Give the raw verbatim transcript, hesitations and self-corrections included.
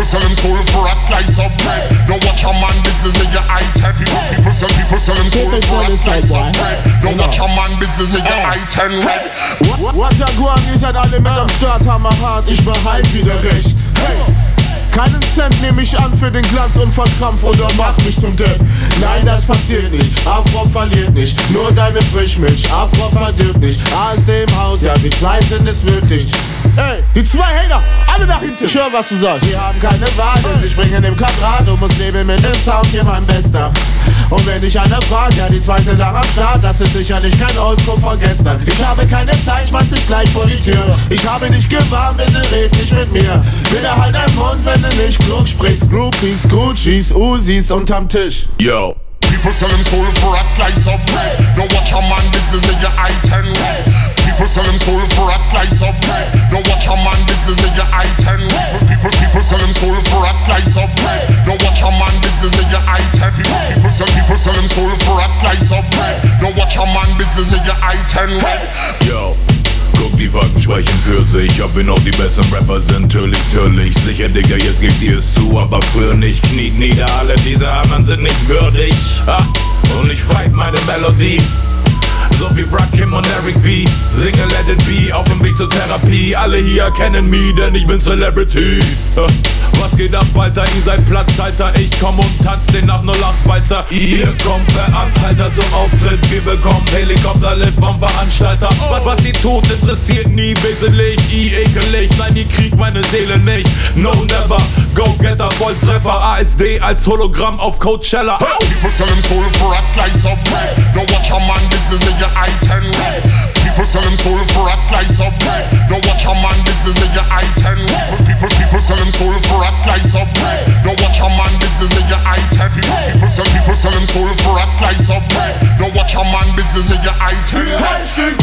People sell them soul for a slice of bread. Don't watch a man business, nigga, I ten. People, people sell, people sell them soul for a slice of bread. Don't watch a man business, nigga, I ten red. What a guan, ihr seid alle mit am Start, hammerhart, ich behalt wieder recht. Hey! Keinen Cent nehm ich an für den Glanz und Verkrampf oder mach mich zum Depp. Nein, das passiert nicht, Afrop verliert nicht. Nur deine Frischmilch, Afrop verdirbt nicht. A S D im Haus, ja, die zwei sind es wirklich. Ey, die zwei Hater, alle nach hinten. Ich hör, was du sagst. Sie haben keine Wahl, sie springen im Quadrat und muss leben mit dem Sound, hier mein Bester. Und wenn ich einer fragt, ja, die zwei sind lang am Start, das ist sicherlich kein Oldschool von gestern. Ich habe keine Zeit, schmeiß dich gleich vor die Tür. Ich habe dich gewarnt, bitte red nicht mit mir. Bitte halt deinen Mund, wenn du nicht klug sprichst. Groupies, Guccis, Usis unterm Tisch. Yo. People sell them soul for a slice of bread. Don't watch a man business, nigga, I ten red. People sell them soul for a slice of bread. Don't watch a man business, nigga, I ten red. People, people sell them soul for a slice of bread. Don't watch a man business, nigga, I ten. People, people sell, people sell them soul for a slice of bread. Don't watch a man business, nigga, I ten red. Yo. Guck, die Fakten sprechen für sich, ob wir noch die besten Rapper sind, türlich, türlich. Sicher, Digga, jetzt gebt ihr es zu, aber früher nicht. Kniet nieder, alle diese anderen sind nicht würdig. Ah, und ich pfeif meine Melodie, so wie Rakim und Eric B. Singe Let It Be, auf dem Weg zur Therapie. Alle hier kennen mich, denn ich bin Celebrity. ah, Was geht ab, Alter, ihr seid Platzhalter. Ich komm und tanz den nach null acht Walzer. Ihr kommt per Anhalter zum Auftritt. Wir bekommen Helikopterlift vom Veranstalter. Was, was ihr tut, interessiert nie wesentlich. I ekelig, nein, ihr kriegt meine Seele nicht. No never, Go-Getter, Volltreffer. A S D als Hologramm auf Coachella. People sell them soul for a slice of bread. Don't watch a man business, nigga, I ten red. People sell them soul for a slice of bread. Don't watch a man business, nigga, I ten red. People, people sell them soul for a slice of bread. Don't watch a man business, nigga, I ten. People, people sell, people sell them soul for a slice of bread. Don't watch a man business, nigga, I ten red.